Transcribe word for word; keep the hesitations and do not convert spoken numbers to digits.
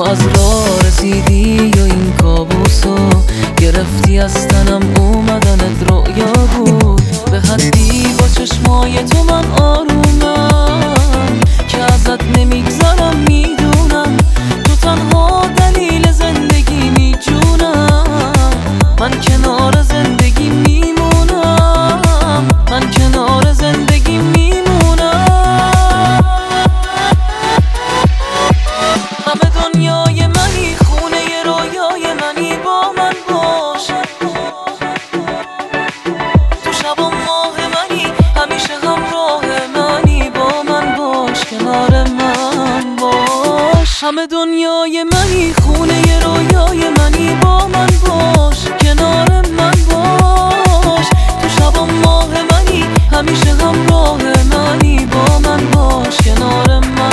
تو از راه رسیدی یا این کابوسو گرفتی از تنم اومدنت رویا بود به حدی با چشمای تو من آرومم که ازت نمیگذرم میدونم تو تنها دلیل زندگی میجونم من کنار زندگی میمونم من کنار زندگی میمونم همه دنیای منی خونه رویای منی با من باش تو شب و ماه منی همیشه همراه منی با من باش کنار من باش همه دنیای منی خونه رویای منی با من باش کنار من باش تو شب و ماه منی همیشه همراه منی با من باش کنار من